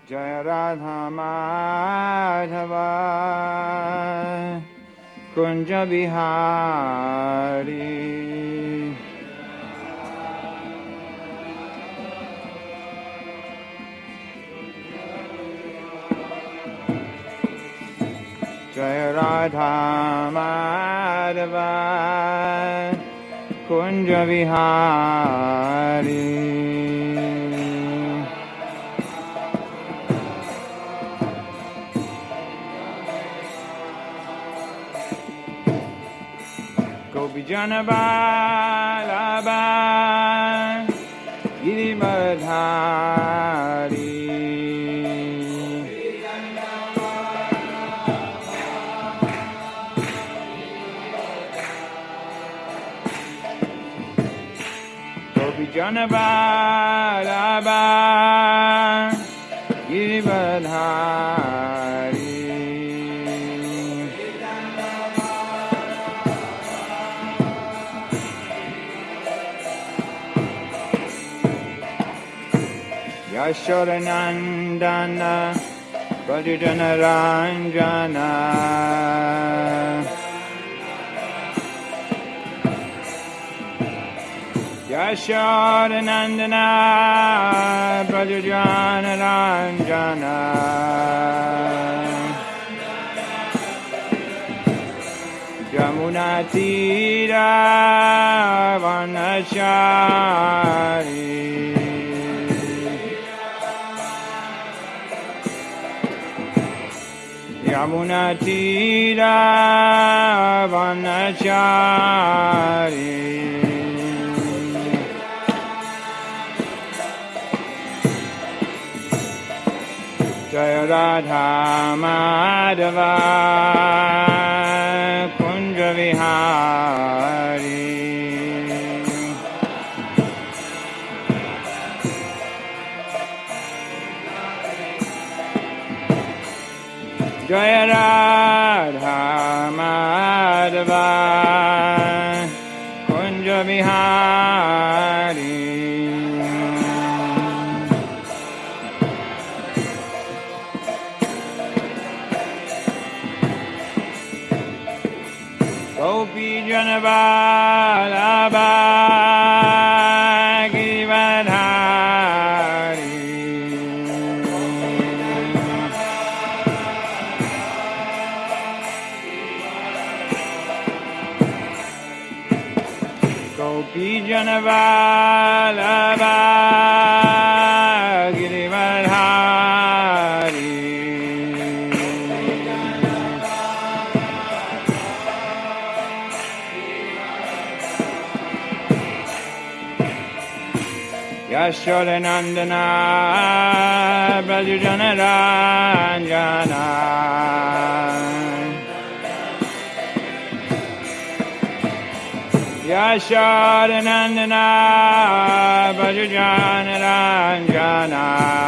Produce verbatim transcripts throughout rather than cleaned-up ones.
Jaya Radha Madhava Kunja Bihari Jaya Radha Madhava Kunja Vihari Gopijana Vallabha Giridhari Gopijana Vallabha Giridhari Yashodanandana Bhajana Ranjana Yashodanandana Bhajana Ranjana Yamuna Tira Vanachari Yamuna Tira Vanachari Jaya Radha Madhava Kunja Vihari Jaya Radha Madhava Kunja Vihari Gopijana Vallabha Giridhari Gopijana Vallabha Giridhari Yashodanandana Bhajana Ranjana Yashodanandana Bhajana Ranjana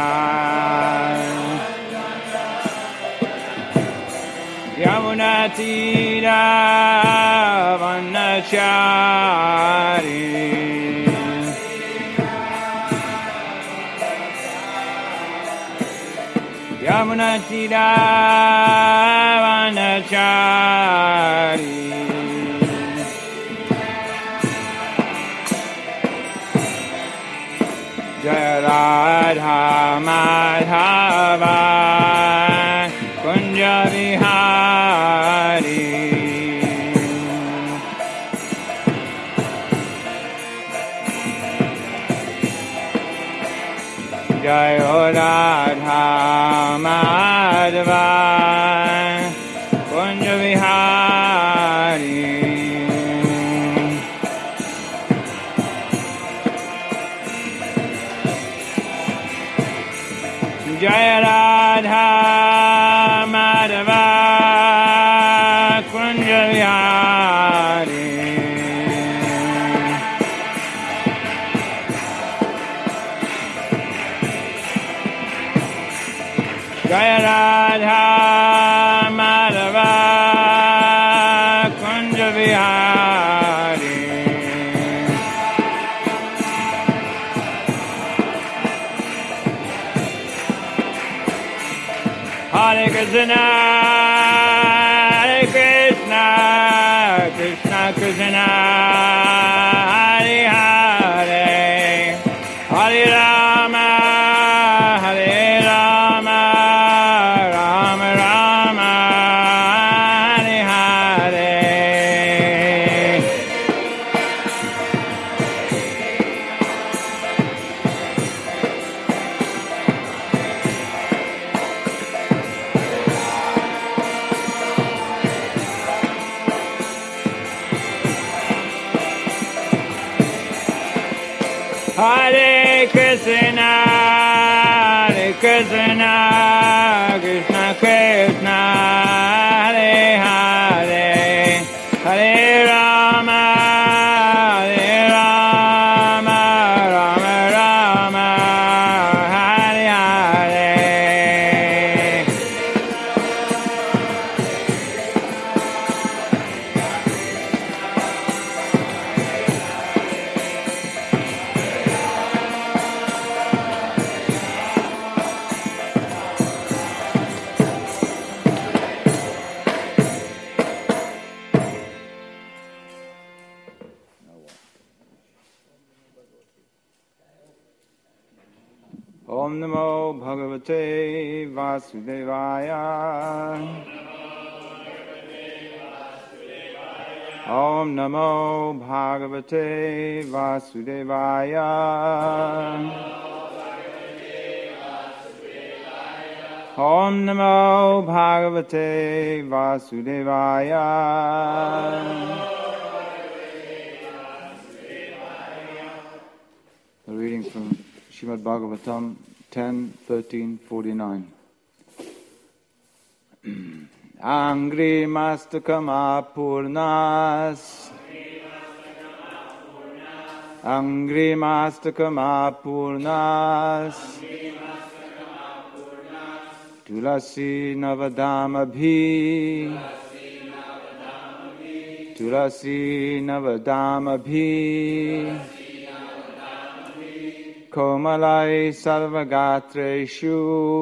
Yamuna Tira Vanachari Yamuna Tira Vanachari Jaya Radha Madhava Kunja Vihari Jaya Radha Madhava Kunja Vihari Jaya Radha Madhava Kunja Vihari Jaya Radha Madhava Kunja Vihari Krishna, Hare Krishna, Krishna Krishna, Hare Hare, Hare Rama, Hare Rama, Rama Rama, Hare Hare. Hare Krishna, Hare Krishna, Krishna Krishna, Hare Hare, Hare Rama, Hare Rama, Rama Rama, Hare Hare. Om Namo Bhagavate Vasudevaya. Om Namo Bhagavate Vasudevaya. Om Namo Bhagavate Vasudevaya. A reading from Srimad Bhagavatam ten, thirteen, forty-nine. Angri mastakam apurnas. Angri mastakam apurnas. Tulasi navadamabhi. Tulasi navadamabhi. Komalai sarvagatreshu.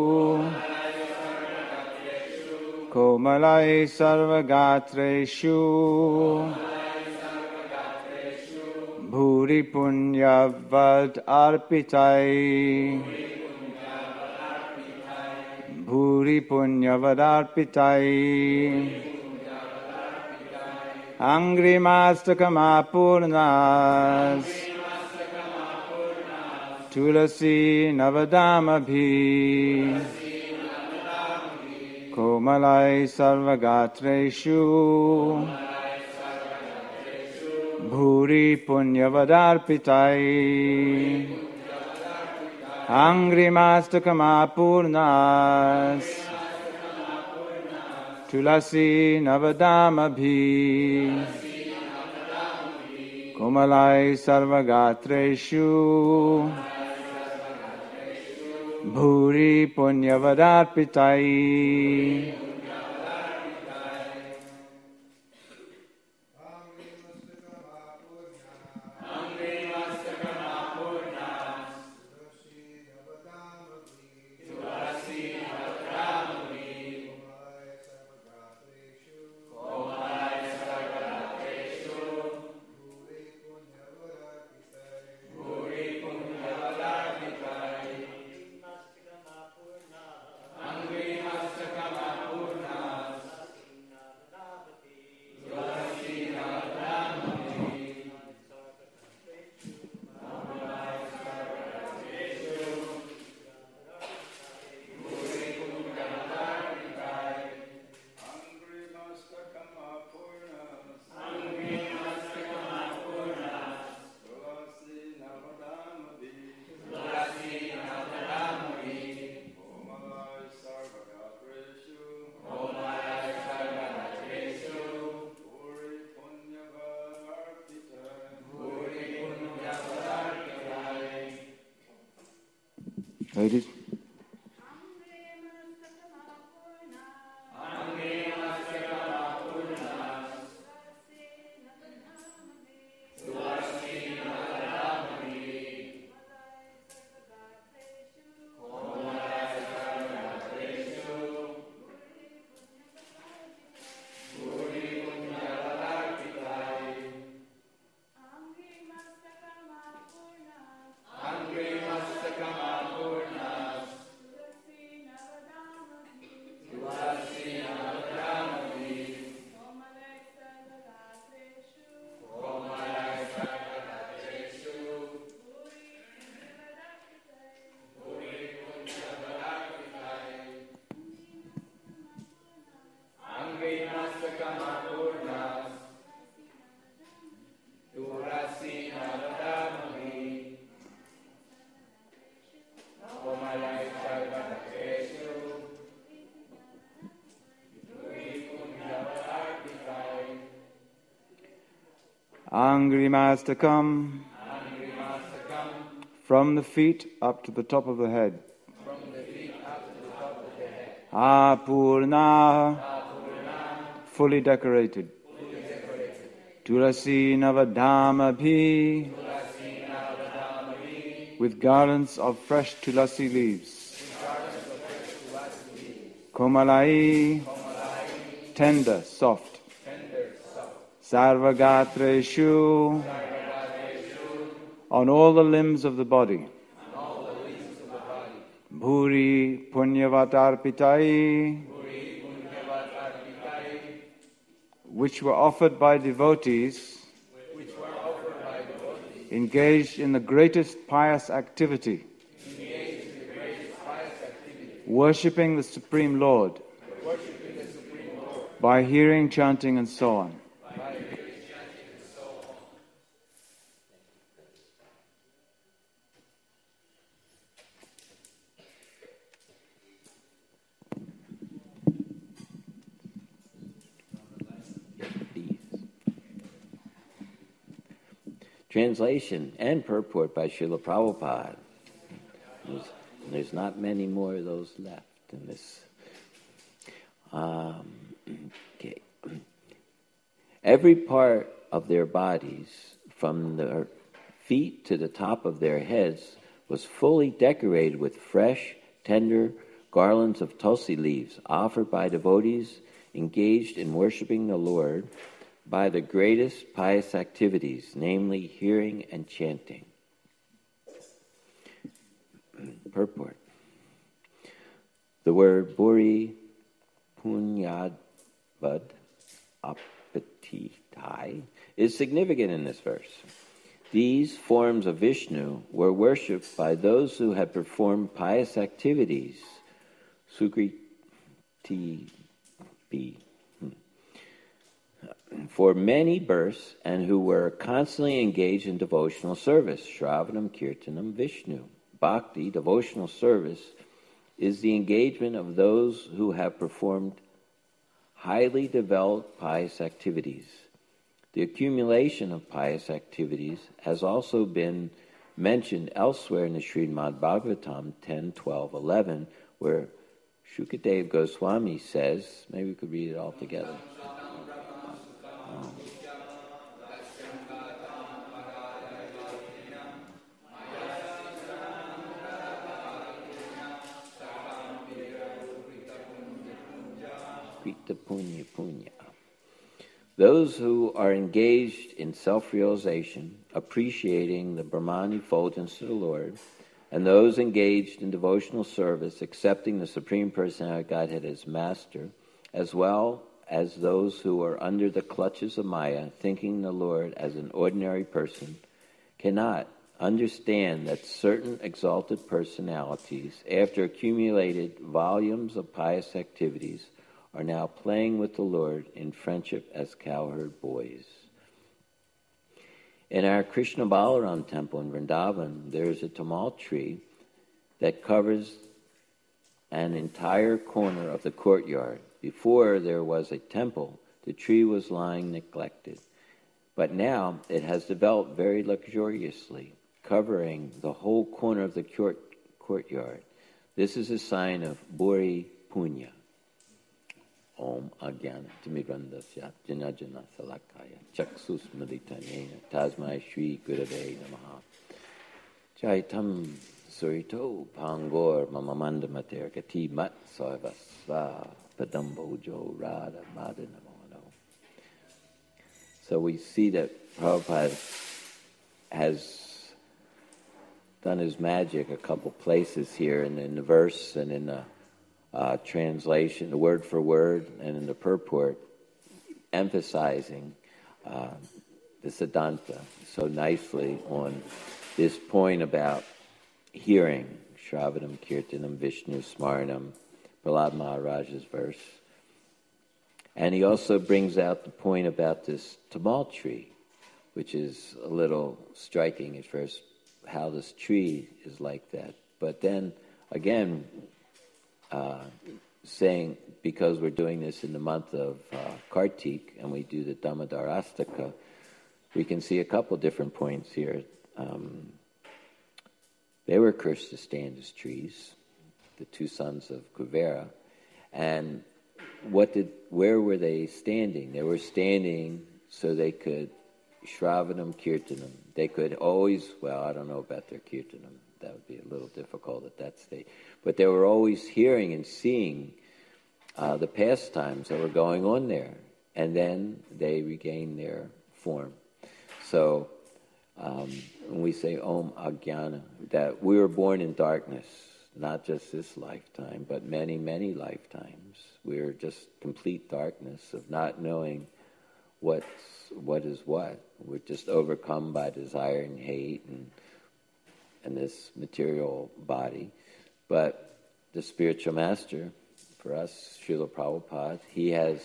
Komalai sarvagatreshu. Bhuri punyavad arpitai. Bhuri punyavad arpitai. Angri mastakam apurnas. Tulasi navadamabhi. Komalai sarvagatreshu. Bhuri punyavadarpitai. Angri mastakam apurnas. Tulasi navadamabhi. Komalai sarvagatreshu. Bhuri punyavadarpitai. Ladies. Angrimastakam. From the feet up to the top of the head. Apurna. Fully decorated. Tulasi Navadhamabhi. With garlands of fresh tulasi leaves. Komalai. Tender, soft. Sarvagatreshu. On all the limbs of the body. Bhuri Punyavatarpitai. Which were offered by devotees engaged in the greatest pious activity, worshipping the Supreme Lord by hearing, chanting, and so on. Translation and purport by Srila Prabhupada. There's, there's not many more of those left in this. Um, okay. Every part of their bodies, from their feet to the top of their heads, was fully decorated with fresh, tender garlands of tulsi leaves offered by devotees engaged in worshiping the Lord by the greatest pious activities, namely hearing and chanting. Purport. The word Buri Punyavad Apatitai is significant in this verse. These forms of Vishnu were worshipped by those who had performed pious activities, Sukriti B, for many births, and who were constantly engaged in devotional service, Shravanam, Kirtanam, Vishnu. Bhakti, devotional service, is the engagement of those who have performed highly developed pious activities. The accumulation of pious activities has also been mentioned elsewhere in the Srimad Bhagavatam ten, twelve, eleven, where Shukadeva Goswami says, maybe we could read it all together. Krita Punya Punya. Those who are engaged in self-realization, appreciating the Brahman effulgence to the Lord, and those engaged in devotional service, accepting the Supreme Personality of Godhead as Master, as well as those who are under the clutches of Maya, thinking the Lord as an ordinary person, cannot understand that certain exalted personalities, after accumulated volumes of pious activities, are now playing with the Lord in friendship as cowherd boys. In our Krishna Balaram temple in Vrindavan, there is a tamal tree that covers an entire corner of the courtyard. Before there was a temple, the tree was lying neglected. But now it has developed very luxuriously, covering the whole corner of the court, courtyard. This is a sign of Buri Punya. Om Agyana Timidrandasya Janajana Salakaya Chaksus Maditanena Tasmai Shri Gurave Namaha Chaitam Surito Pangor Mamamanda Mater Gati Mat Sarvasva Padambojo Radha Madanamono. So we see that Prabhupada has done his magic a couple places here, and in the verse and in the Uh, translation, the word for word, and in the purport, emphasizing uh, the Siddhanta so nicely on this point about hearing, Shravanam, Kirtanam, Vishnu, Smaranam, Prahlad Maharaja's verse. And he also brings out the point about this tamal tree, which is a little striking at first, how this tree is like that. But then, again, Uh, saying, because we're doing this in the month of uh, Kartik, and we do the Damodarastaka, we can see a couple different points here. Um, they were cursed to stand as trees, the two sons of Kuvera. And what did? Where were they standing? They were standing so they could Shravanam Kirtanam. They could always, well, I don't know about their Kirtanam. That would be a little difficult at that stage. But they were always hearing and seeing uh, the pastimes that were going on there. And then they regained their form. So um, when we say Om Ajnana, that we were born in darkness, not just this lifetime, but many, many lifetimes. We're just complete darkness of not knowing what's, what is what. We're just overcome by desire and hate and and this material body. But the spiritual master, for us, Srila Prabhupada, he has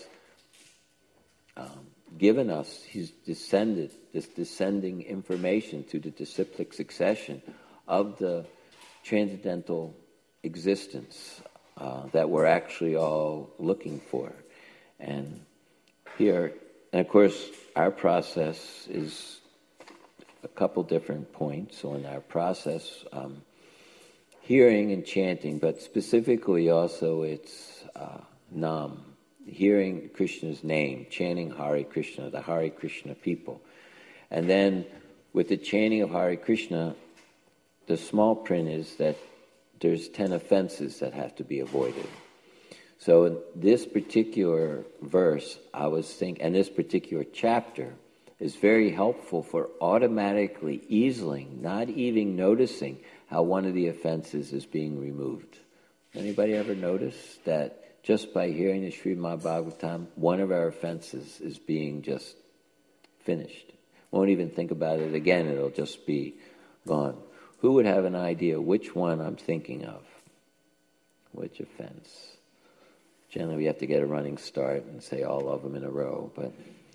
um, given us, he's descended, this descending information to the disciplic succession of the transcendental existence uh, that we're actually all looking for. And here, and of course, our process is a couple different points on our process, um, hearing and chanting, but specifically also it's uh, Nam, hearing Krishna's name, chanting Hare Krishna, the Hare Krishna people. And then with the chanting of Hare Krishna, the small print is that there's ten offenses that have to be avoided. So in this particular verse, I was thinking, and this particular chapter is very helpful for automatically easing, not even noticing how one of the offenses is being removed. Anybody ever notice that just by hearing the Srimad Bhagavatam, one of our offenses is being just finished? Won't even think about it again, it'll just be gone. Who would have an idea which one I'm thinking of? Which offense? Generally we have to get a running start and say all of them in a row, but...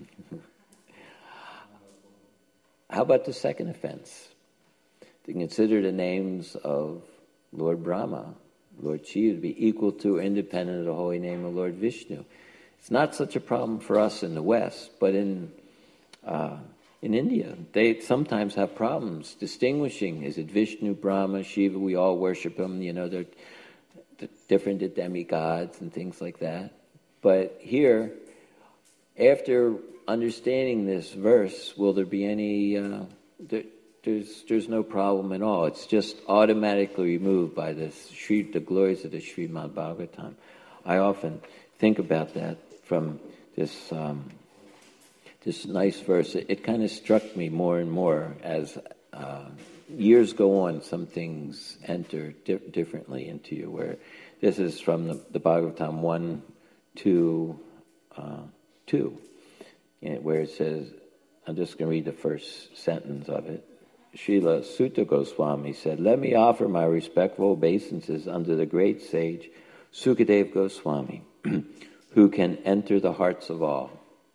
How about the second offense? To consider the names of Lord Brahma, Lord Shiva, to be equal to or independent of the holy name of Lord Vishnu. It's not such a problem for us in the West, but in uh, in India, they sometimes have problems distinguishing, is it Vishnu, Brahma, Shiva, we all worship them, you know, they're, they're different demigods and things like that. But here, after understanding this verse, will there be any, uh, there, there's there's no problem at all. It's just automatically removed by this Shri, the glories of the Srimad Bhagavatam. I often think about that from this um, this nice verse. It, it kind of struck me more and more as uh, years go on, some things enter di- differently into you, where this is from the, the Bhagavatam one, two, uh, two. Where it says, I'm just going to read the first sentence of it. Srila Sutta Goswami said, "Let me offer my respectful obeisances unto the great sage Sukadeva Goswami, who can enter the hearts of all."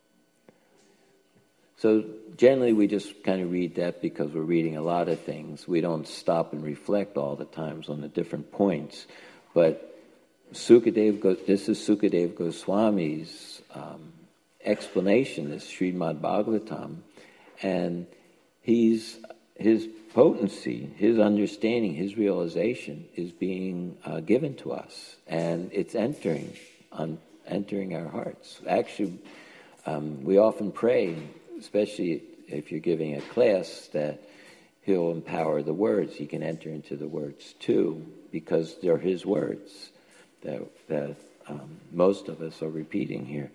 So generally we just kind of read that because we're reading a lot of things. We don't stop and reflect all the times on the different points. But Sukadeva, this is Sukadeva Goswami's um, explanation, is Srimad Bhagavatam, and he's his potency, his understanding, his realization is being uh, given to us, and it's entering on entering our hearts. Actually, um, we often pray, especially if you're giving a class, that he'll empower the words. He can enter into the words too, because they're his words that that um, most of us are repeating here.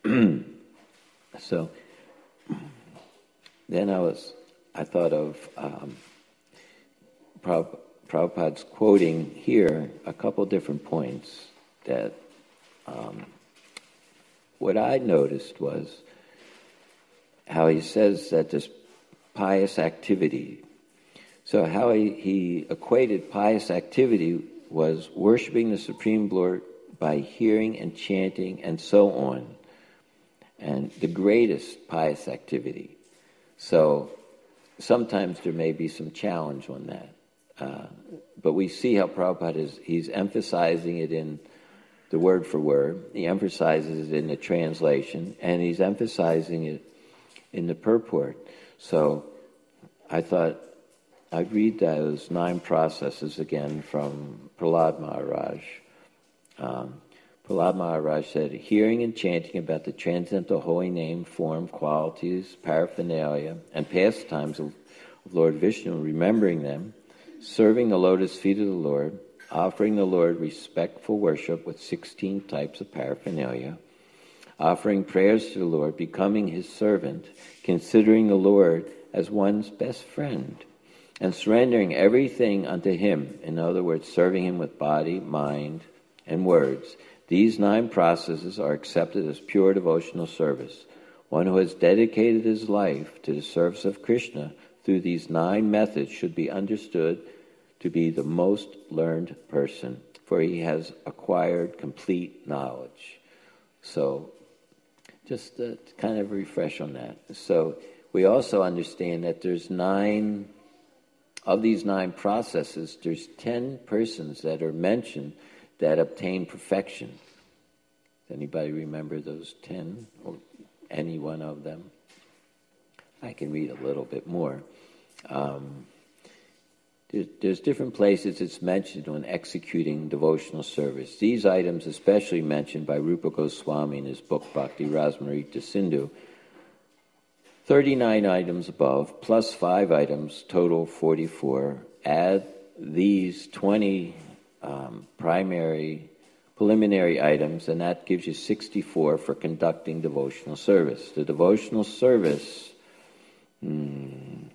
So then I was, I thought of um, Prabhupada, Prabhupada's quoting here a couple different points that um, what I noticed was how he says that this pious activity, so how he, he equated pious activity was worshiping the Supreme Lord by hearing and chanting and so on, and the greatest pious activity. So sometimes there may be some challenge on that. Uh, but we see how Prabhupada is, he's emphasizing it in the word for word, he emphasizes it in the translation, and he's emphasizing it in the purport. So I thought I'd read those nine processes again from Prahlad Maharaj. Um, Prahlad Maharaj said, hearing and chanting about the transcendental holy name, form, qualities, paraphernalia, and pastimes of Lord Vishnu, remembering them, serving the lotus feet of the Lord, offering the Lord respectful worship with sixteen types of paraphernalia, offering prayers to the Lord, becoming his servant, considering the Lord as one's best friend, and surrendering everything unto him, in other words, serving him with body, mind, and words. These nine processes are accepted as pure devotional service. One who has dedicated his life to the service of Krishna through these nine methods should be understood to be the most learned person, for he has acquired complete knowledge. So, just to kind of refresh on that. So, we also understand that there's nine, of these nine processes, there's ten persons that are mentioned that obtain perfection. Does anybody remember those ten, or any one of them? I can read a little bit more. Um, there, there's different places it's mentioned when executing devotional service. These items especially mentioned by Rupa Goswami in his book Bhakti Rasamrita Sindhu. thirty-nine items above, plus five items, total forty-four. Add these twenty um, primary, preliminary items, and that gives you sixty-four for conducting devotional service. The devotional service hmm,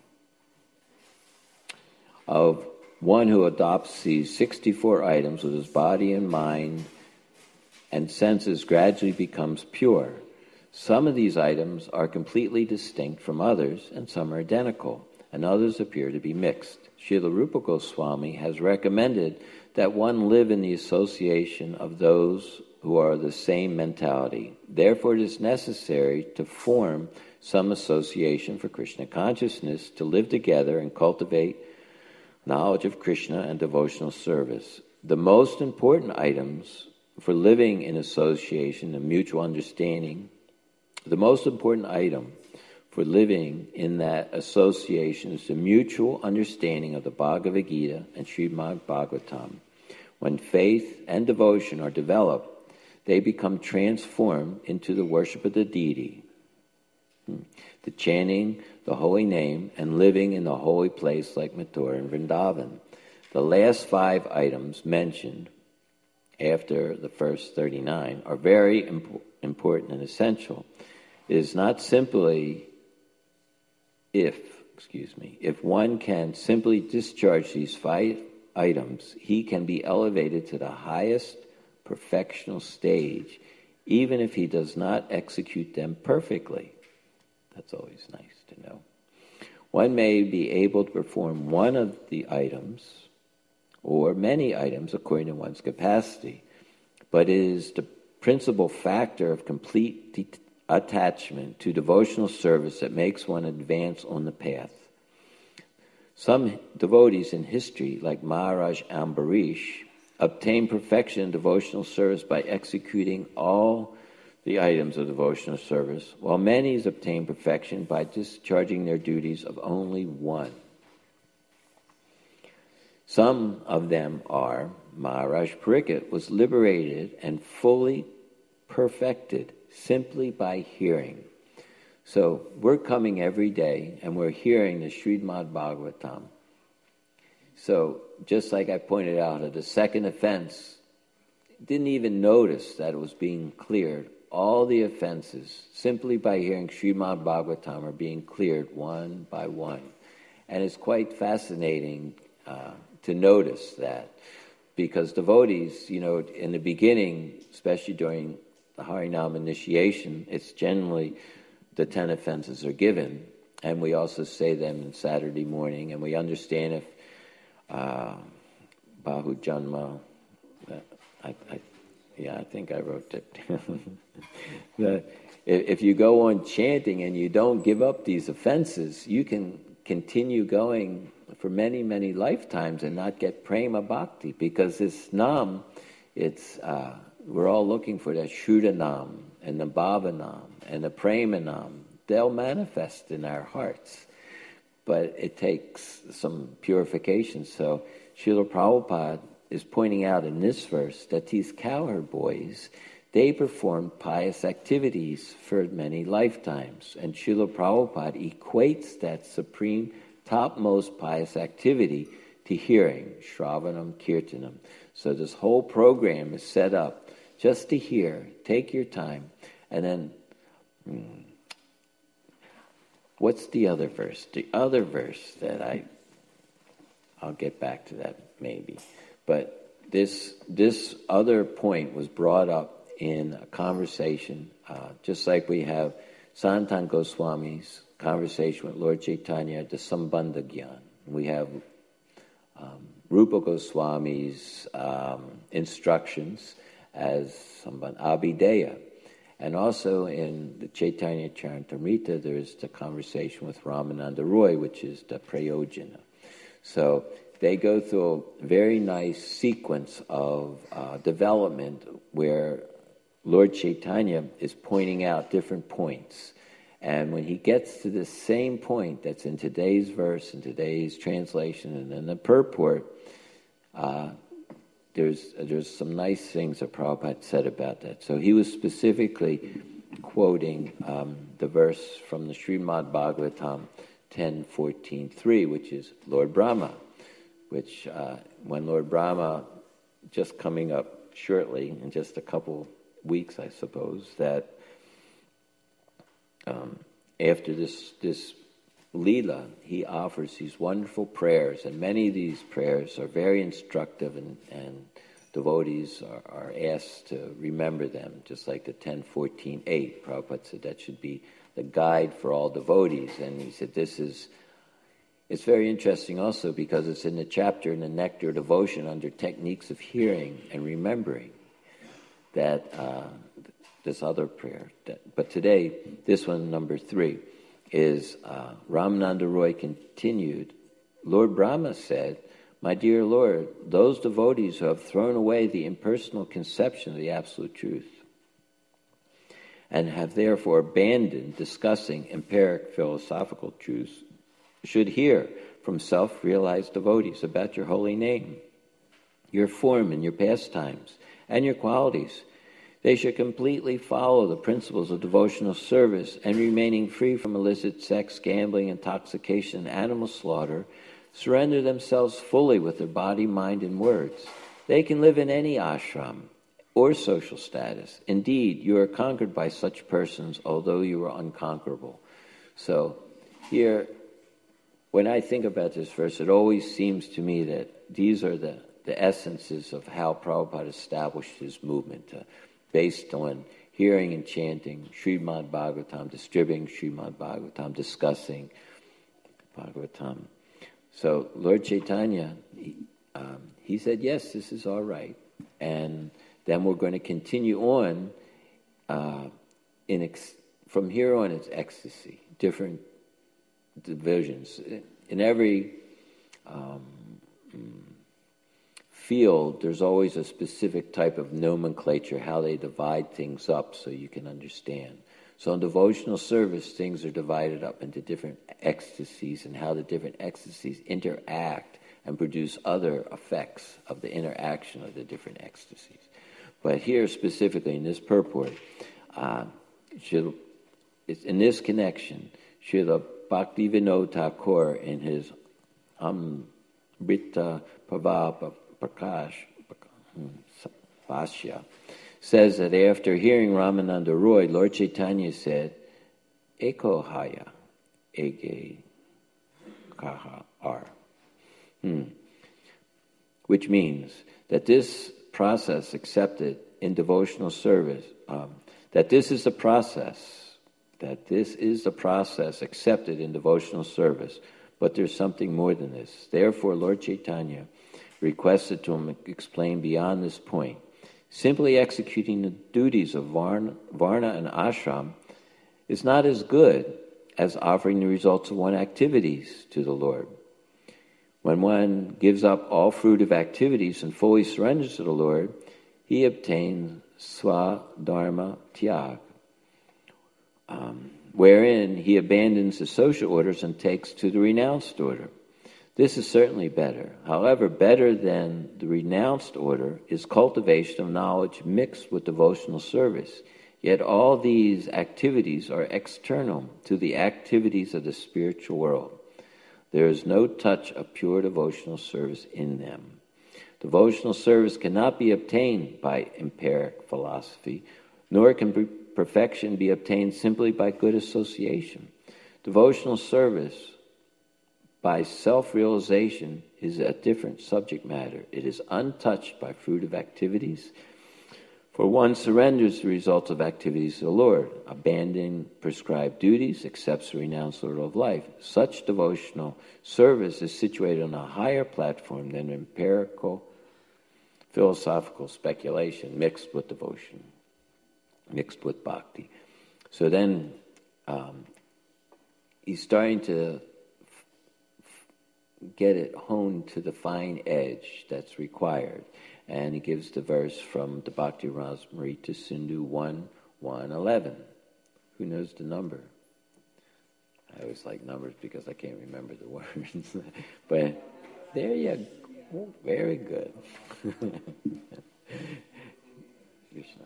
of one who adopts these sixty-four items with his body and mind and senses gradually becomes pure. Some of these items are completely distinct from others, and some are identical, and others appear to be mixed. Srila Rupa Goswami has recommended that one live in the association of those who are the same mentality. Therefore, it is necessary to form some association for Krishna consciousness, to live together and cultivate knowledge of Krishna and devotional service. The most important items for living in association and mutual understanding, the most important item for living in that association is the mutual understanding of the Bhagavad Gita and Srimad Bhagavatam. When faith and devotion are developed, they become transformed into the worship of the deity, the chanting the holy name, and living in the holy place like Mathura and Vrindavan. The last five items mentioned after the first thirty-nine are very imp- important and essential. It is not simply if, excuse me, if one can simply discharge these five items, he can be elevated to the highest perfectional stage, even if he does not execute them perfectly. That's always nice to know. One may be able to perform one of the items or many items according to one's capacity, but it is the principal factor of complete de- attachment to devotional service that makes one advance on the path. Some devotees in history, like Maharaj Ambarish, obtained perfection in devotional service by executing all the items of devotional service, while many obtained perfection by discharging their duties of only one. Some of them are: Maharaj Parikshit was liberated and fully perfected simply by hearing. So we're coming every day and we're hearing the Srimad Bhagavatam. So just like I pointed out, at the second offense, didn't even notice that it was being cleared. All the offenses, simply by hearing Srimad Bhagavatam, are being cleared one by one. And it's quite fascinating uh, to notice that, because devotees, you know, in the beginning, especially during the Harinam initiation, it's generally the ten offenses are given, and we also say them on Saturday morning, and we understand if uh, Bahu Janma, uh, I, I, yeah, I think I wrote that down. the, if you go on chanting and you don't give up these offenses, you can continue going for many, many lifetimes and not get prema bhakti, because this nam, it's uh, we're all looking for that Shrudanam and the Bhavanam and the Premanam. They'll manifest in our hearts. but it takes some purification. So Srila Prabhupada is pointing out in this verse that these cowherd boys, they performed pious activities for many lifetimes. And Srila Prabhupada equates that supreme, topmost pious activity to hearing, Shravanam Kirtanam. So this whole program is set up just to hear, take your time, and then, hmm, what's the other verse? The other verse that I, I'll get back to that maybe. But this this other point was brought up in a conversation, uh, just like we have Sanatan Goswami's conversation with Lord Chaitanya, the Sambandha Gyan. We have um, Rupa Goswami's um, instructions as Sambandha Abhideya. And also in the Chaitanya Charitamrita, there's the conversation with Ramananda Roy, which is the Prayojana. So they go through a very nice sequence of uh, development where Lord Chaitanya is pointing out different points. And when he gets to the same point that's in today's verse, in today's translation, and in the purport, uh, there's there's some nice things that Prabhupada said about that. So he was specifically quoting um, the verse from the Srimad Bhagavatam ten fourteen three, which is Lord Brahma, which uh, when Lord Brahma, just coming up shortly, in just a couple weeks, I suppose, that um, after this this Leela, he offers these wonderful prayers, and many of these prayers are very instructive, and, and devotees are, are asked to remember them, just like the ten fourteen eight. Prabhupada said that should be the guide for all devotees, and he said this is, it's very interesting also because it's in the chapter in the Nectar Devotion under Techniques of Hearing and Remembering, that uh, this other prayer. That, but today, this one, number three, is uh, Ramananda Roy continued, Lord Brahma said, "My dear Lord, those devotees who have thrown away the impersonal conception of the Absolute Truth and have therefore abandoned discussing empiric philosophical truths should hear from self-realized devotees about your holy name, your form and your pastimes, and your qualities. They should completely follow the principles of devotional service and remaining free from illicit sex, gambling, intoxication, and animal slaughter, surrender themselves fully with their body, mind, and words. They can live in any ashram or social status. Indeed, you are conquered by such persons, although you are unconquerable." So here, when I think about this verse, it always seems to me that these are the, the essences of how Prabhupada established his movement, uh, based on hearing and chanting Srimad Bhagavatam, distributing Srimad Bhagavatam, discussing Bhagavatam. So Lord Chaitanya, he, um, he said, yes, this is all right. And then we're going to continue on. Uh, in ex- from here on, it's ecstasy, different divisions. In every um, field, there's always a specific type of nomenclature, how they divide things up so you can understand. So in devotional service, things are divided up into different ecstasies and how the different ecstasies interact and produce other effects of the interaction of the different ecstasies. But here specifically in this purport, uh, it's in this connection, Srila Bhakti Vinod Thakur in his Amrita Prabha Prakash Bhashya says that after hearing Ramananda Roy, Lord Chaitanya said, "Eko haya, ege kaha ar," hmm. which means that this process accepted in devotional service, um, that this is the process, that this is the process accepted in devotional service, but there's something more than this. Therefore, Lord Chaitanya requested to him explain beyond this point. Simply executing the duties of Varna, Varna and Ashram is not as good as offering the results of one's activities to the Lord. When one gives up all fruitive activities and fully surrenders to the Lord, he obtains Swadharma Tyag. Um, wherein he abandons the social orders and takes to the renounced order. This is certainly better. However, better than the renounced order is cultivation of knowledge mixed with devotional service. Yet all these activities are external to the activities of the spiritual world. There is no touch of pure devotional service in them. Devotional service cannot be obtained by empiric philosophy, nor can perfection be obtained simply by good association. Devotional service by self-realization is a different subject matter. It is untouched by fruitive activities, for one surrenders the results of activities to the Lord, abandoning prescribed duties, accepts the renounced order of life. Such devotional service is situated on a higher platform than empirical philosophical speculation mixed with devotion, mixed with bhakti. So then um, he's starting to get it honed to the fine edge that's required. And he gives the verse from the Bhakti Rasamrita Sindhu one, one, eleven. Who knows the number? I always like numbers because I can't remember the words. But there you go. Very good. Krishna.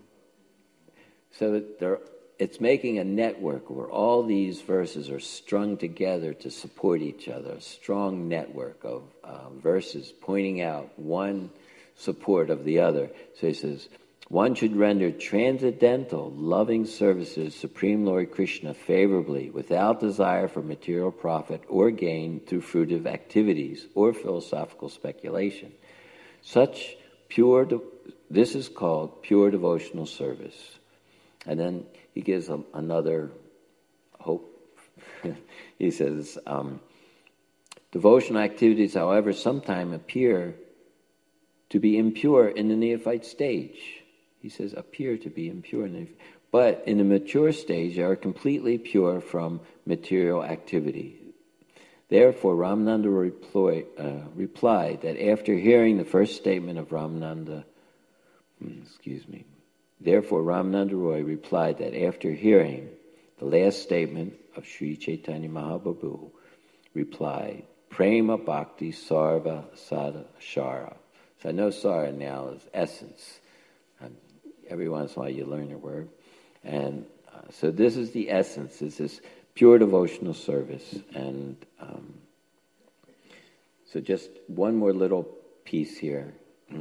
So there it's making a network where all these verses are strung together to support each other, a strong network of uh, verses pointing out one support of the other. So he says, one should render transcendental, loving services to Supreme Lord Krishna favorably, without desire for material profit or gain through fruitive activities or philosophical speculation. Such pure, de- this is called pure devotional service. And then he gives a, another hope. He says, um, devotional activities, however, sometimes appear to be impure in the neophyte stage. He says, appear to be impure. In the, but in the mature stage, they are completely pure from material activity. Therefore, Ramananda reply, uh, replied that after hearing the first statement of Ramananda, excuse me, Therefore, Ramananda Roy replied that after hearing the last statement of Sri Chaitanya Mahaprabhu, replied, Prema Bhakti Sarva Sada Shara. So I know Sara now is essence. Um, every once in a while you learn a word. And uh, so this is the essence. This is pure devotional service. And um, so just one more little piece here.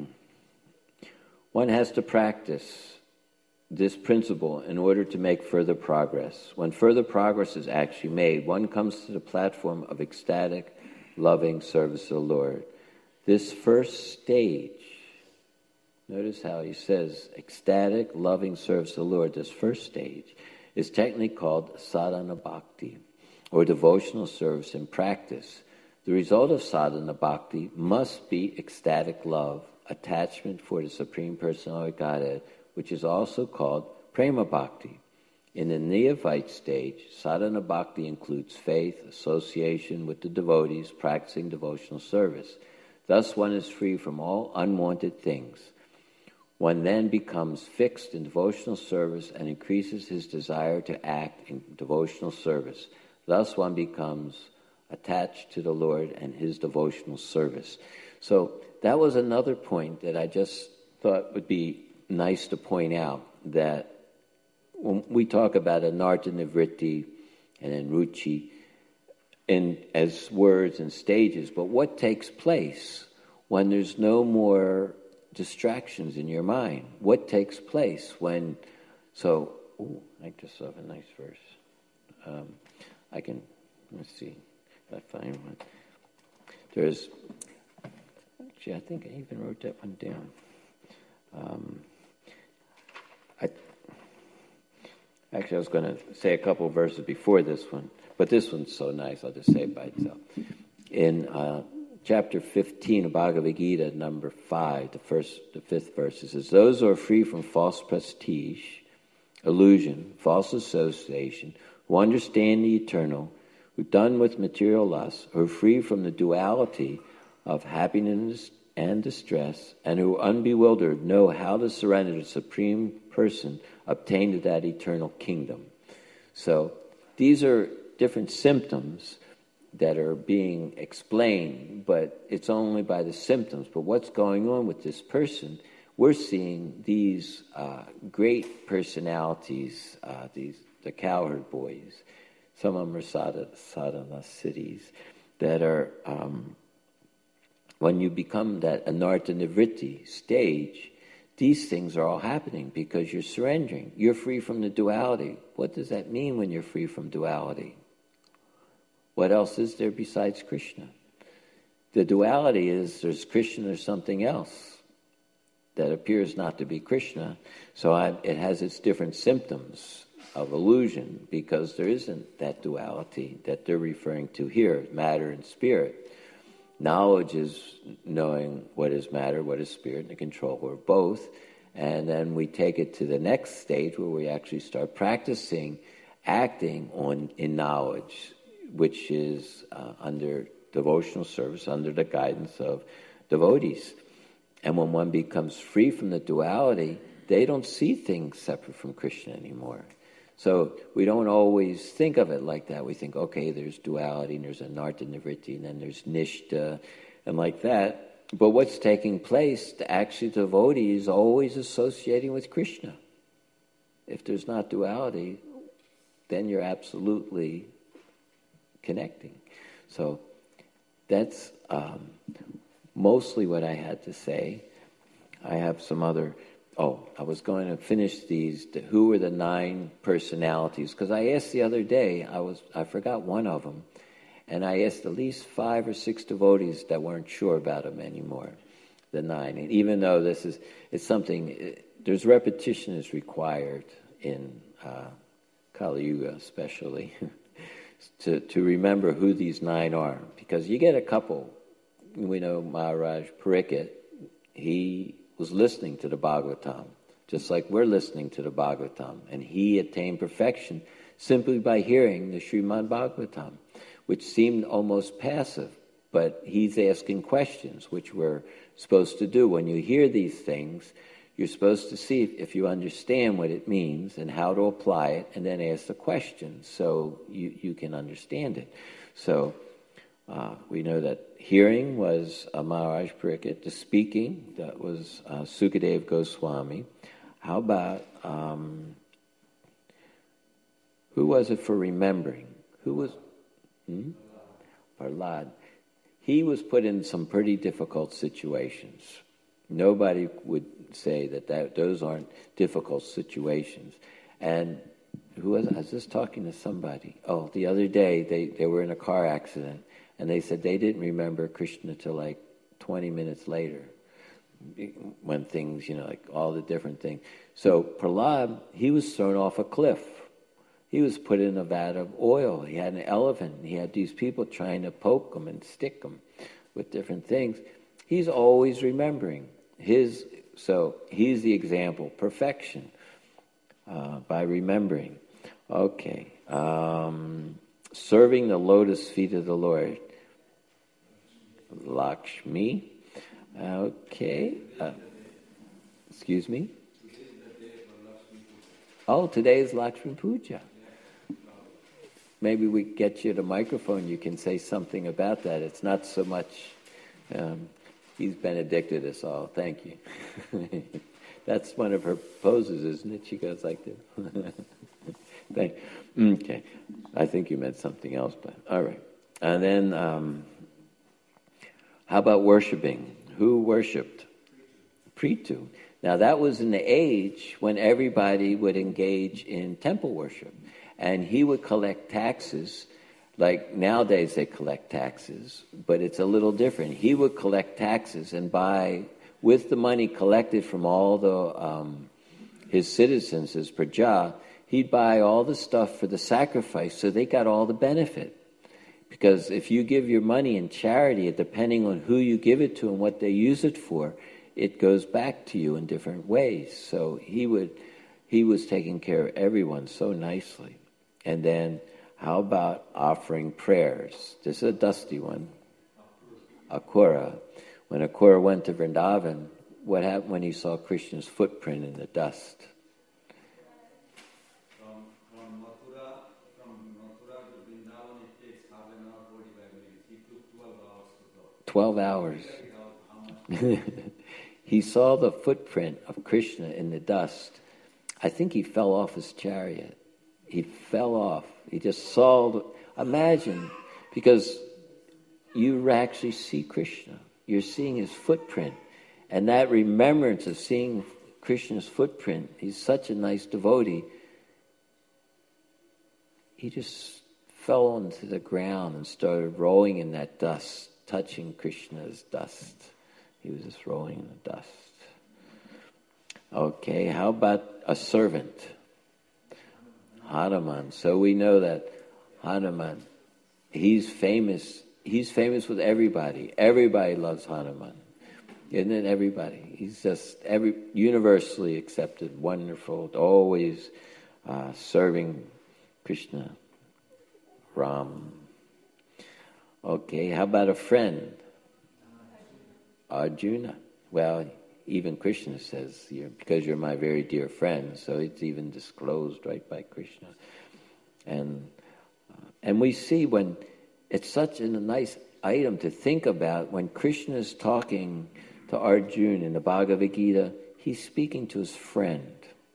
One has to practice this principle in order to make further progress. When further progress is actually made, one comes to the platform of ecstatic, loving service to the Lord. This first stage, notice how he says ecstatic, loving service to the Lord, this first stage is technically called sadhana bhakti, or devotional service in practice. The result of sadhana bhakti must be ecstatic love, attachment for the Supreme Personality of Godhead, which is also called prema bhakti. In the neophyte stage, sadhana bhakti includes faith, association with the devotees, practicing devotional service. Thus one is free from all unwanted things. One then becomes fixed in devotional service and increases his desire to act in devotional service. Thus one becomes attached to the Lord and his devotional service. So that was another point that I just thought would be nice to point out, that when we talk about anartha nivritti and enruchi in as words and stages, but what takes place when there's no more distractions in your mind? What takes place when, so, ooh, I just saw a nice verse. Um, I can, let's see if I find one. There's, actually, I think I even wrote that one down. Um, I, actually, I was going to say a couple of verses before this one, but this one's so nice, I'll just say it by itself. In uh, chapter fifteen of Bhagavad Gita, number five, the first, the fifth verse, it says, those who are free from false prestige, illusion, false association, who understand the eternal, who are done with material lust, who are free from the duality of happiness and distress, and who unbewildered know how to surrender to the Supreme Person, obtain to that eternal kingdom. So these are different symptoms that are being explained, but it's only by the symptoms. But what's going on with this person? We're seeing these uh, great personalities, uh, these the cowherd boys. Some of them are sadhana, sadhana cities that are, um, when you become that anartha nivritti stage, these things are all happening because you're surrendering. You're free from the duality. What does that mean when you're free from duality? What else is there besides Krishna? The duality is there's Krishna or something else that appears not to be Krishna. So I, it has its different symptoms of illusion because there isn't that duality that they're referring to here, matter and spirit. Knowledge is knowing what is matter, what is spirit, and the control of both. And then we take it to the next stage where we actually start practicing acting on in knowledge, which is uh, under devotional service, under the guidance of devotees. And when one becomes free from the duality, they don't see things separate from Krishna anymore. So we don't always think of it like that. We think, okay, there's duality, and there's anartha nivritti, and then there's nishta, and like that. But what's taking place, the actual devotee is always associating with Krishna. If there's not duality, then you're absolutely connecting. So that's um, mostly what I had to say. I have some other... Oh, I was going to finish these. Who were the nine personalities? Because I asked the other day, I was I forgot one of them, and I asked at least five or six devotees that weren't sure about them anymore, the nine. And even though this is, it's something, there's repetition is required in uh, Kali Yuga especially, to, to remember who these nine are. Because you get a couple, we know Maharaj Pariksit, he was listening to the Bhagavatam, just like we're listening to the Bhagavatam. And he attained perfection simply by hearing the Srimad Bhagavatam, which seemed almost passive. But he's asking questions, which we're supposed to do. When you hear these things, you're supposed to see if you understand what it means and how to apply it, and then ask the question so you, you can understand it. So uh, we know that hearing was uh, Maharaj Pariksit. The speaking, that was uh, Sukadeva Goswami. How about, um, who was it for remembering? Who was, hmm? Prahlad. He was put in some pretty difficult situations. Nobody would say that, that those aren't difficult situations. And who was, I was just talking to somebody. Oh, the other day, they, they were in a car accident. And they said they didn't remember Krishna till like twenty minutes later, when things, you know, like all the different things. So Prahlad, he was thrown off a cliff. He was put in a vat of oil. He had an elephant. He had these people trying to poke him and stick him with different things. He's always remembering his. So he's the example, perfection, uh, by remembering. Okay, um, serving the lotus feet of the Lord. Lakshmi. Okay. Uh, excuse me? Oh, today is Lakshmi Puja. Maybe we get you the microphone, you can say something about that. It's not so much, um, he's benedicted us all. Thank you. That's one of her poses, isn't it? She goes like this. Thank you. Okay. I think you meant something else, but all right. And then... Um, How about worshiping? Who worshipped? Prithu. Now that was in the age when everybody would engage in temple worship. And he would collect taxes, like nowadays they collect taxes, but it's a little different. He would collect taxes and buy, with the money collected from all the um, his citizens, his praja, he'd buy all the stuff for the sacrifice so they got all the benefit. Because if you give your money in charity, depending on who you give it to and what they use it for, it goes back to you in different ways. So he would, he was taking care of everyone so nicely. And then, how about offering prayers? This is a dusty one. Akrura. When Akrura went to Vrindavan, what happened when he saw Krishna's footprint in the dust? From, from Mathura twelve hours. He saw the footprint of Krishna in the dust. I think he fell off his chariot. He fell off. He just saw the, imagine, because you actually see Krishna. You're seeing his footprint. And that remembrance of seeing Krishna's footprint, he's such a nice devotee. He just fell onto the ground and started rolling in that dust, touching Krishna's dust. He was just rolling in the dust. Okay, how about a servant? Hanuman. So we know that Hanuman, he's famous. He's famous with everybody. Everybody loves Hanuman. Isn't it everybody? He's just every universally accepted, wonderful, always uh, serving Krishna, Ram. Okay, how about a friend? Arjuna. Well, even Krishna says, you're, because you're my very dear friend, so it's even disclosed right by Krishna. And uh, and we see when it's such a nice item to think about when Krishna is talking to Arjuna in the Bhagavad Gita, he's speaking to his friend.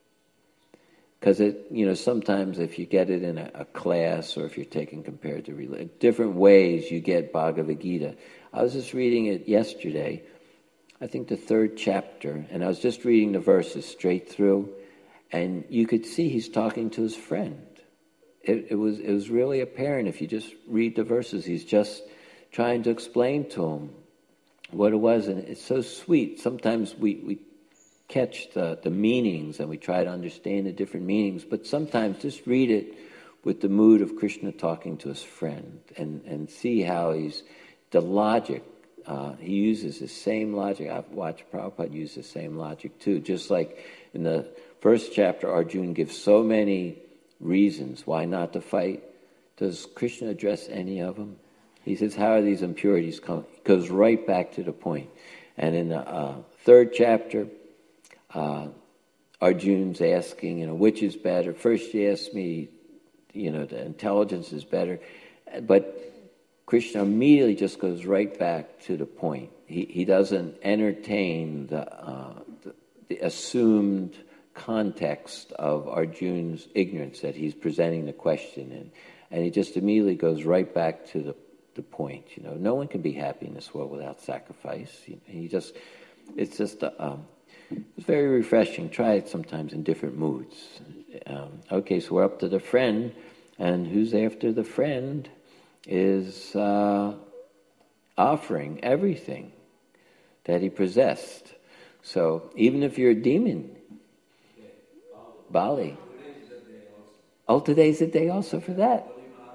Because it, you know, sometimes if you get it in a, a class or if you're taking comparative religion, different ways you get Bhagavad Gita. I was just reading it yesterday, I think the third chapter, and I was just reading the verses straight through, and you could see he's talking to his friend. It, it was it was really apparent if you just read the verses. He's just trying to explain to him what it was, and it's so sweet. Sometimes we, we catch the, the meanings and we try to understand the different meanings, but sometimes just read it with the mood of Krishna talking to his friend and, and see how he's, the logic, uh, he uses the same logic. I've watched Prabhupada use the same logic too. Just like in the first chapter, Arjuna gives so many reasons why not to fight. Does Krishna address any of them? He says, how are these impurities coming? He goes right back to the point. And in the uh, third chapter, uh, Arjuna's asking, you know, which is better? First he asked me, you know, the intelligence is better. But Krishna immediately just goes right back to the point. He he doesn't entertain the, uh, the, the assumed context of Arjuna's ignorance that he's presenting the question in. And he just immediately goes right back to the the point. You know, no one can be happy in this world without sacrifice. He just, it's just, um, it's very refreshing. Try it sometimes in different moods. Um, okay, so we're up to the friend, and who's after the friend is uh, offering everything that he possessed. So even if you're a demon, Bali. Oh, today's the day also for that.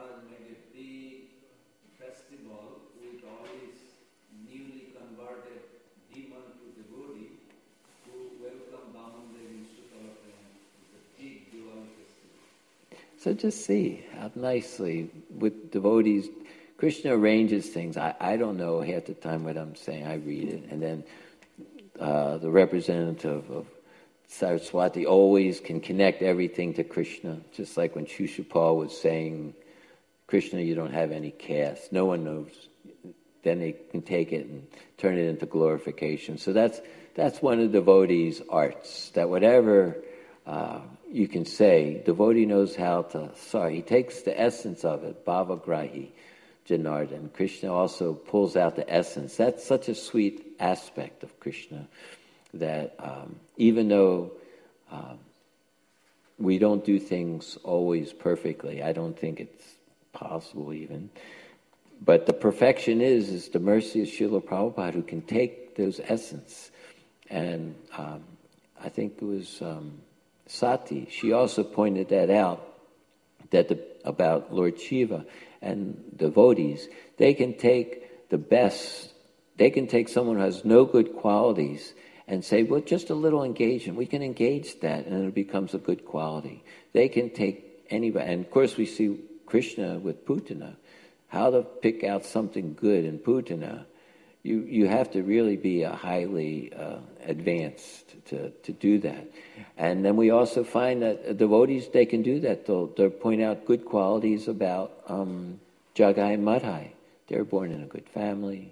So just see how nicely with devotees, Krishna arranges things. I, I don't know half the time what I'm saying. I read it. And then uh, the representative of Saraswati always can connect everything to Krishna. Just like when Shushupal was saying, Krishna, you don't have any caste. No one knows. Then they can take it and turn it into glorification. So that's that's one of the devotees' arts, that whatever uh, you can say, devotee knows how to, sorry, he takes the essence of it, Bhavagrahi, Janardhan. Krishna also pulls out the essence. That's such a sweet aspect of Krishna that um, even though um, we don't do things always perfectly, I don't think it's possible even, but the perfection is, is the mercy of Srila Prabhupada who can take those essence. And um, I think it was um, Sati, she also pointed that out, that the, about Lord Shiva and devotees, they can take the best, they can take someone who has no good qualities and say, well, just a little engagement, we can engage that and it becomes a good quality. They can take anybody, and of course we see Krishna with Putana, how to pick out something good in Putana. You you have to really be a highly uh, advanced to, to do that. And then we also find that devotees, they can do that. They'll, they'll point out good qualities about um, Jagai and Madhai. They're born in a good family.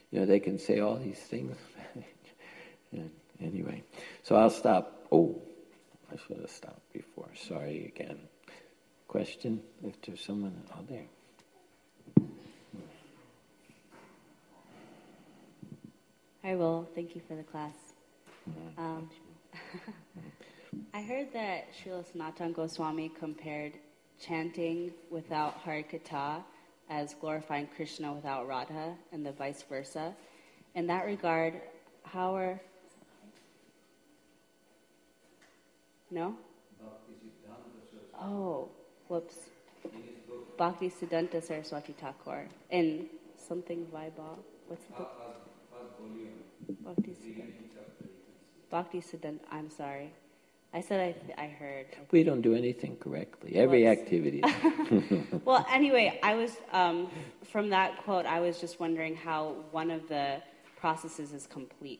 You know, they can say all these things. Anyway, so I'll stop. Oh, I should have stopped before. Sorry again. Question? If there's someone out there. Hi, Will. Thank you for the class. Um, I heard that Srila Sanatana Goswami compared chanting without Harikatha as glorifying Krishna without Radha, and the vice versa. In that regard, how are... No? Oh, whoops. Bhakti Siddhanta Saraswati Thakur. In something Vaibhav. What's the book? Bhakti Siddhanta. Bhakti Siddhanta. I'm sorry. I said I th- I heard. We don't do anything correctly. Every Whoops. activity. Well, anyway, I was, um, from that quote, I was just wondering how one of the processes is complete.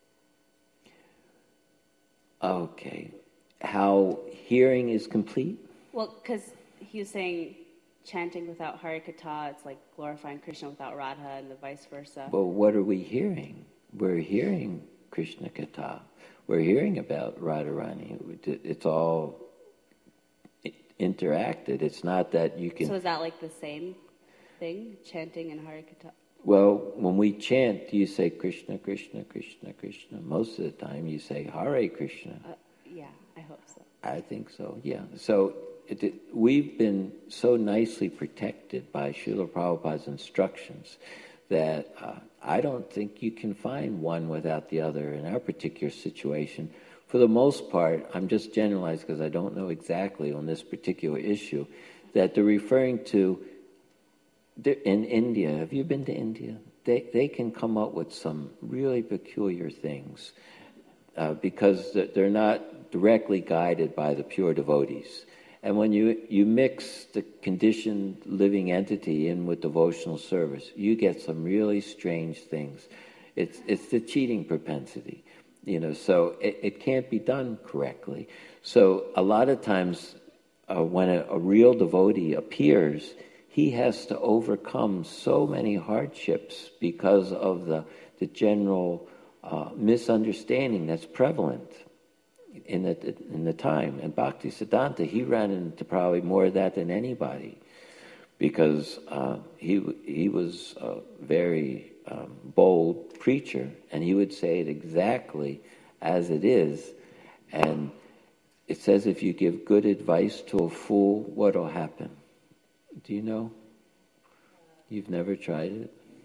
Okay. How hearing is complete? Well, because he was saying chanting without Harikatha, it's like glorifying Krishna without Radha, and the vice versa. Well, what are we hearing? We're hearing Krishna Katha. We're hearing about Radharani. It's all interacted. It's not that you can... So is that like the same thing, chanting and Harikatha? Well, when we chant, you say Krishna, Krishna, Krishna, Krishna. Most of the time you say Hare Krishna. Uh, yeah, I hope so. I think so, yeah. So it, it, we've been so nicely protected by Srila Prabhupada's instructions that uh, I don't think you can find one without the other in our particular situation. For the most part, I'm just generalizing because I don't know exactly on this particular issue, that they're referring to in India. Have you been to India? They, they can come up with some really peculiar things uh, because they're not directly guided by the pure devotees. And when you, you mix the conditioned living entity in with devotional service, you get some really strange things. It's it's the cheating propensity, you know, so it, it can't be done correctly. So a lot of times uh, when a, a real devotee appears, he has to overcome so many hardships because of the, the general uh, misunderstanding that's prevalent in the, in the time. And Bhakti Siddhanta, he ran into probably more of that than anybody because uh, he he was a very um, bold preacher, and he would say it exactly as it is. And it says if you give good advice to a fool, what will happen? Do you know? You've never tried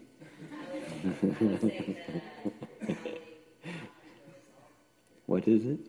it? What is it?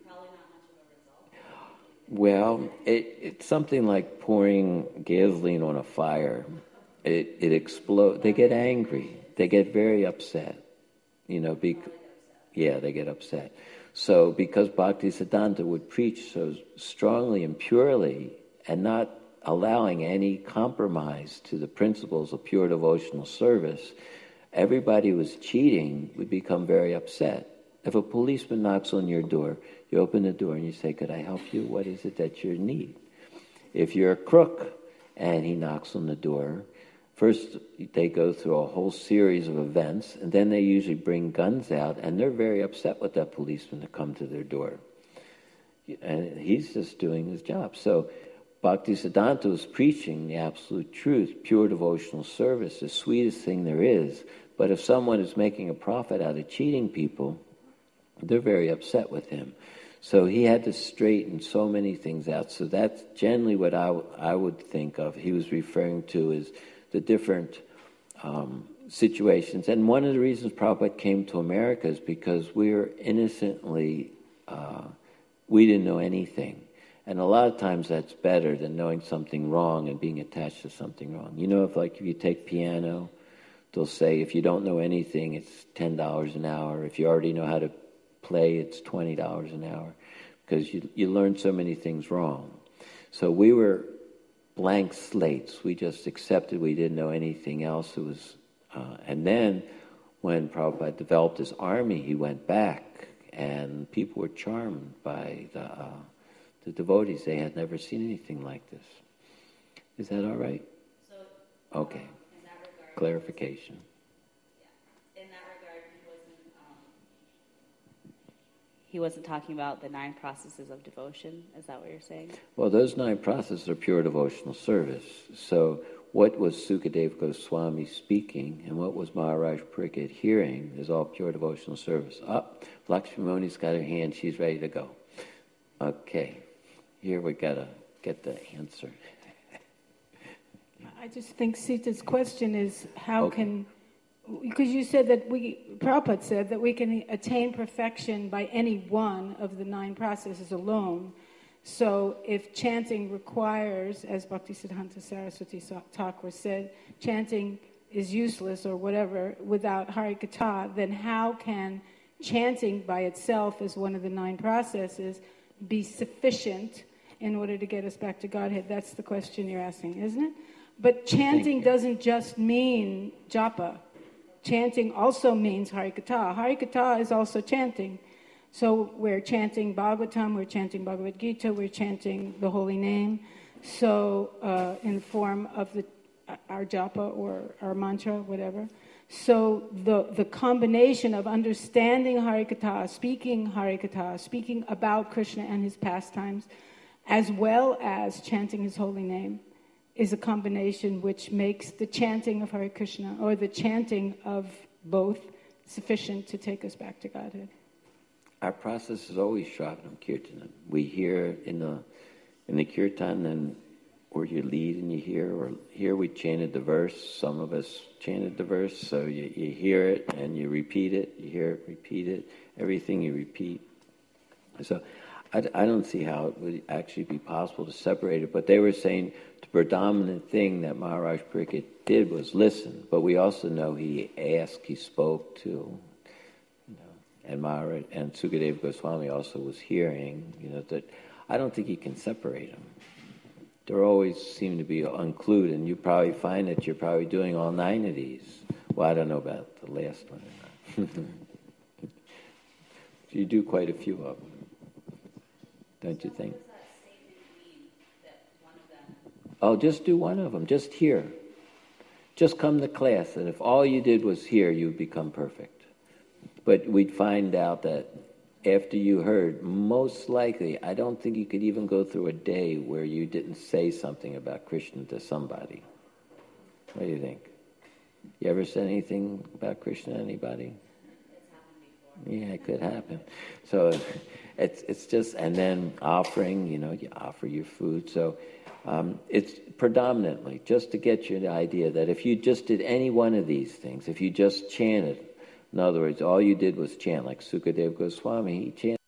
Well, it, it's something like pouring gasoline on a fire. It it explodes. They get angry. They get very upset. You know, bec- yeah, they get upset. So because Bhakti Siddhanta would preach so strongly and purely and not allowing any compromise to the principles of pure devotional service, everybody who was cheating would become very upset. If a policeman knocks on your door, you open the door and you say, could I help you? What is it that you need? If you're a crook and he knocks on the door, first they go through a whole series of events, and then they usually bring guns out, and they're very upset with that policeman to come to their door. And he's just doing his job. So Bhakti Siddhanta was preaching the absolute truth, pure devotional service, the sweetest thing there is. But if someone is making a profit out of cheating people, they're very upset with him. So he had to straighten so many things out. So that's generally what I, w- I would think of. He was referring to is the different um, situations. And one of the reasons Prabhupada came to America is because we were innocently, uh, we didn't know anything. And a lot of times that's better than knowing something wrong and being attached to something wrong. You know, if like if you take piano, they'll say if you don't know anything, it's ten dollars an hour. If you already know how to play, it's twenty dollars an hour, because you you learn so many things wrong. So we were blank slates. We just accepted we didn't know anything else. It was, uh, and then when Prabhupada developed his army, he went back, and people were charmed by the uh, the devotees. They had never seen anything like this. Is that all right? So, okay. in that regard, clarification. yeah. In that he wasn't talking about the nine processes of devotion. Is that what you're saying? Well, those nine processes are pure devotional service. So what was Sukadeva Goswami speaking and what was Maharaj Pariksit hearing is all pure devotional service. Up, oh, Lakshmi Moni's got her hand. She's ready to go. Okay. Here we got to get the answer. I just think Sita's question is how okay. can... Because you said that we, Prabhupada said that we can attain perfection by any one of the nine processes alone. So if chanting requires, as Bhaktisiddhanta Saraswati Thakur said, chanting is useless or whatever without Harikatha, then how can chanting by itself as one of the nine processes be sufficient in order to get us back to Godhead? That's the question you're asking, isn't it? But chanting doesn't just mean japa. Chanting also means Harikatha. Harikatha is also chanting. So we're chanting Bhagavatam, we're chanting Bhagavad Gita, we're chanting the holy name. So uh, in the form of the our japa or our mantra, whatever. So the, the combination of understanding Harikatha, speaking Harikatha, speaking about Krishna and his pastimes, as well as chanting his holy name, is a combination which makes the chanting of Hare Krishna, or the chanting of both, sufficient to take us back to Godhead. Our process is always Shravanam Kirtanam. We hear in the in the Kirtan, and or you lead and you hear, or here we chanted the verse. Some of us chanted the verse, so you, you hear it and you repeat it, you hear it, repeat it, everything you repeat. So I, I don't see how it would actually be possible to separate it, but they were saying the predominant thing that Maharaj Pariksit did was listen, but we also know he asked, he spoke too. You know, and Maharaj and Sukadeva Goswami also was hearing. You know, that I don't think you can separate them. They always seem to be included, and you probably find that you're probably doing all nine of these. Well, I don't know about the last one. You do quite a few of them, don't you think? Oh, just do one of them. Just hear. Just come to class, and if all you did was hear, you'd become perfect. But we'd find out that after you heard, most likely, I don't think you could even go through a day where you didn't say something about Krishna to somebody. What do you think? You ever said anything about Krishna to anybody? It's happened before. Yeah, it could happen. So it's it's just, and then offering, you know, you offer your food. So um, it's predominantly just to get you the idea that if you just did any one of these things, if you just chanted, in other words, all you did was chant, like Sukadeva Goswami, he chanted.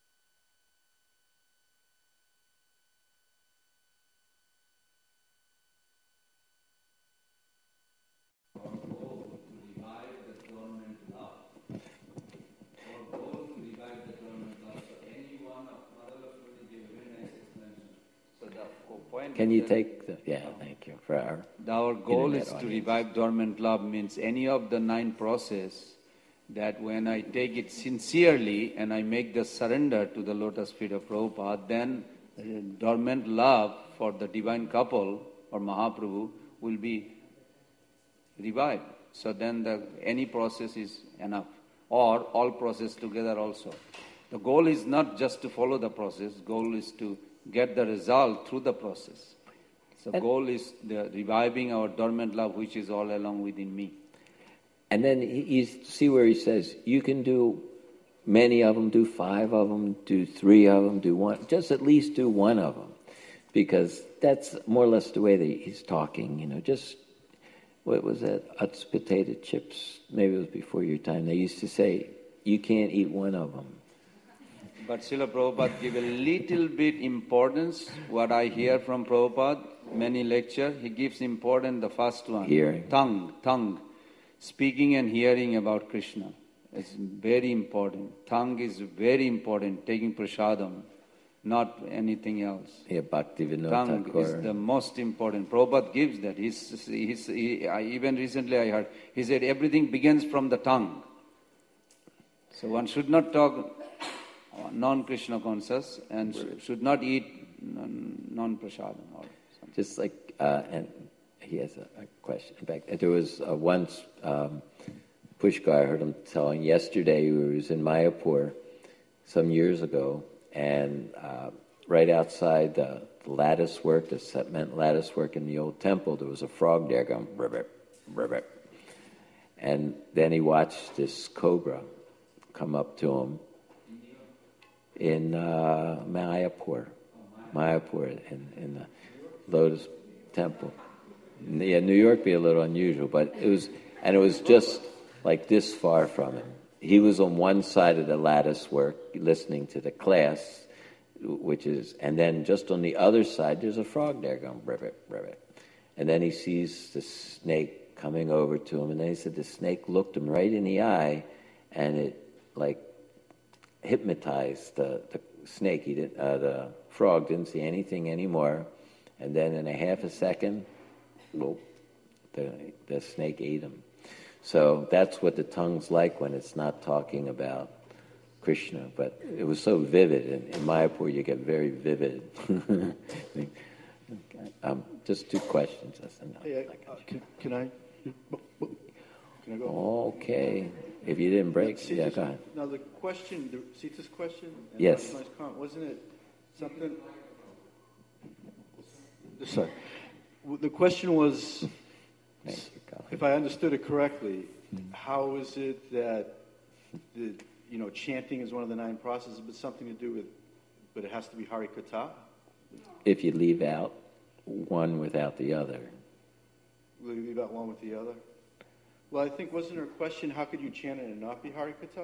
Can you take the, yeah, thank you for our Our goal is audience. to revive dormant love, means any of the nine process that when I take it sincerely and I make the surrender to the lotus feet of Prabhupada, then uh, dormant love for the divine couple or Mahaprabhu will be revived. So then the any process is enough, or all process together also. The goal is not just to follow the process, goal is to get the result through the process. So and goal is the reviving our dormant love, which is all along within me. And then you see where he says, you can do many of them, do five of them, do three of them, do one, just at least do one of them. Because that's more or less the way that he's talking, you know, just, what was that, Utz potato chips, maybe it was before your time, they used to say, you can't eat one of them. But Srila Prabhupada give a little bit importance, what I hear from Prabhupada, many lecture, he gives importance, the first one. Hearing. Tongue, tongue. Speaking and hearing about Krishna. It's very important. Tongue is very important, taking prasadam, not anything else. Yeah, Bhaktivinoda Tongue Thakur. is the most important. Prabhupada gives that. He's, he's, he, I, even recently I heard, he said everything begins from the tongue. So one should not talk non-Krishna conscious and sh- should not eat non-prasadam or something. Just like, uh, and he has a, a question. In fact, there was uh, once, um, Pushkar, I heard him telling yesterday, he was in Mayapur, some years ago, and uh, right outside the, the lattice work, the cement lattice work in the old temple, there was a frog there going, ribbit, ribbit. And then he watched this cobra come up to him in uh, Mayapur, Mayapur, in, in the Lotus Temple. Yeah, New York be a little unusual, but it was, and it was just like this far from him. He was on one side of the lattice work, listening to the class, which is, and then just on the other side, there's a frog there going, ribbit, ribbit. And then he sees the snake coming over to him, and then he said the snake looked him right in the eye, and it, like, hypnotized the, the snake. He didn't, uh, the frog didn't see anything anymore, and then in a half a second, whoop, the, the snake ate him. So that's what the tongue's like when it's not talking about Krishna. But it was so vivid. In, in Mayapur, you get very vivid. um, just two questions. That's enough. Hey, uh, can, can I? Can I go? Okay. If you didn't break, Sita's, yeah, go ahead. Now the question, the Sita's question. And Yes. Nice comment. Wasn't it something? Sorry. The question was, if I understood it correctly, how is it that the you know chanting is one of the nine processes, but something to do with, but it has to be Hari Katha? If you leave out one without the other. Will you leave out one with the other? Well, I think, wasn't there a question, how could you chant it and not be Hari Katha?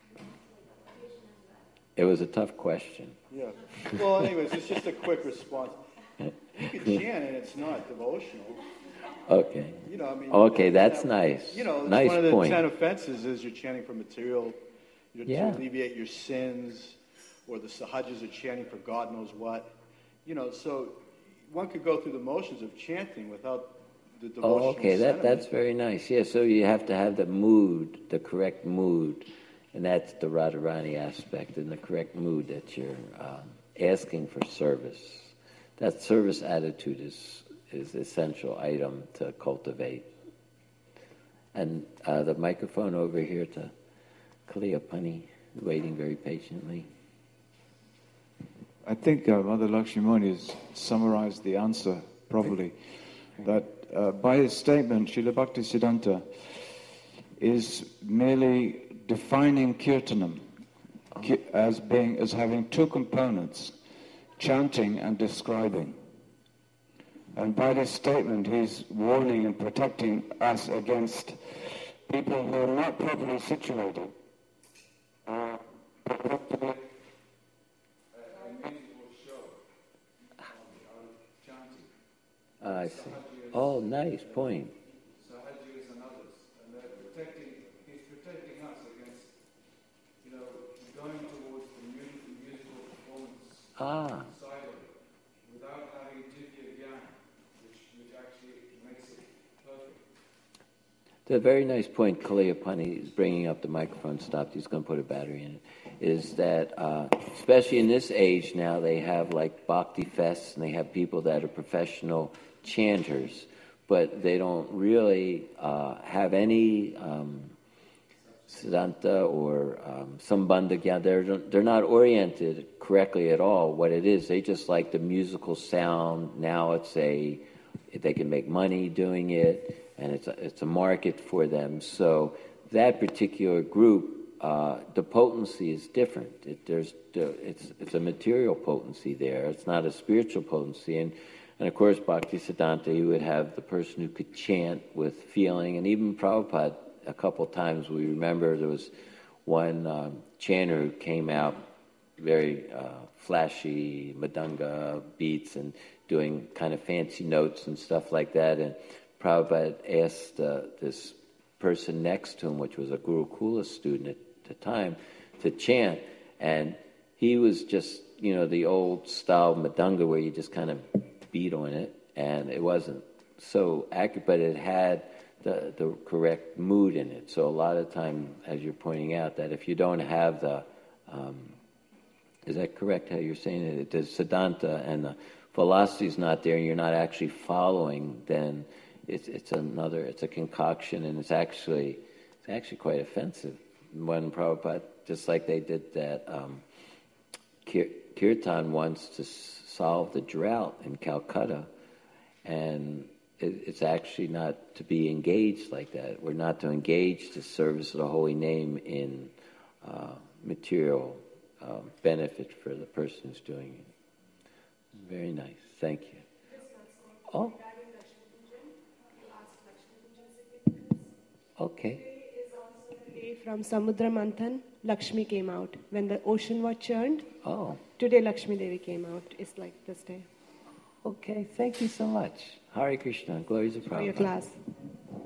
It was a tough question. Yeah. Well, anyways, it's just a quick response. You could chant and it's not devotional. Okay. You know, I mean. Okay, that's have, nice. You know, nice one of the point. ten offenses is you're chanting for material, you know, Yeah. to alleviate your sins, or the sahajas are chanting for God knows what. You know, so one could go through the motions of chanting without the devotional Oh, okay, that, sentiment. that's very nice. Yeah, so you have to have the mood, the correct mood, and that's the Radharani aspect, and the correct mood that you're um, asking for service. That service attitude is is essential item to cultivate. And uh, the microphone over here to Kaliyapani, waiting very patiently. I think uh, Mother Lakshmimani has summarized the answer properly. That uh, by his statement, Srila Bhaktisiddhanta is merely defining kirtanam ki- as being as having two components, chanting and describing. And by this statement, he's warning and protecting us against people who are not properly situated. Uh, practically I see. Oh, nice point. Sahajas and others, and they're protecting, he's protecting us against, you know, going towards the musical, musical performance Ah. side of it, without having divya jnana, which, which actually makes it perfect. The very nice point Kaliyapani is bringing up. The microphone stopped. He's going to put a battery in it. Is that uh, especially in this age now, they have like bhakti fests, and they have people that are professional chanters, but they don't really uh, have any um, siddhanta or um, sambandha gyan. They're, they're not oriented correctly at all what it is. They just like the musical sound. Now it's a, they can make money doing it, and it's a, it's a market for them. So that particular group, uh, the potency is different. It, there's, it's, it's a material potency there. It's not a spiritual potency. And And of course, Bhaktisiddhanta, he would have the person who could chant with feeling, and even Prabhupada, a couple times we remember there was one um, chanter who came out very uh, flashy madanga beats and doing kind of fancy notes and stuff like that. And Prabhupada asked uh, this person next to him, which was a Gurukula student at the time, to chant, and he was just, you know, the old style madanga where you just kind of beat on it, and it wasn't so accurate, but it had the, the correct mood in it. So a lot of time, as you're pointing out, that if you don't have the, um, is that correct how you're saying it? The siddhanta and the philosophy is not there, and you're not actually following, then it's it's another, it's a concoction, and it's actually it's actually quite offensive. When Prabhupada just like they did that um, kir- kirtan once to s- solve the drought in Calcutta, and it, it's actually not to be engaged like that. We're not to engage the service of the holy name in uh, material uh, benefit for the person who's doing it. Very nice. Thank you. Oh. Okay. From Samudra Manthan, Lakshmi came out. When the ocean was churned, Oh. today Lakshmi Devi came out. It's like this day. Okay. Thank you so much. Hare Krishna. Glories of For your Prabhupada. class.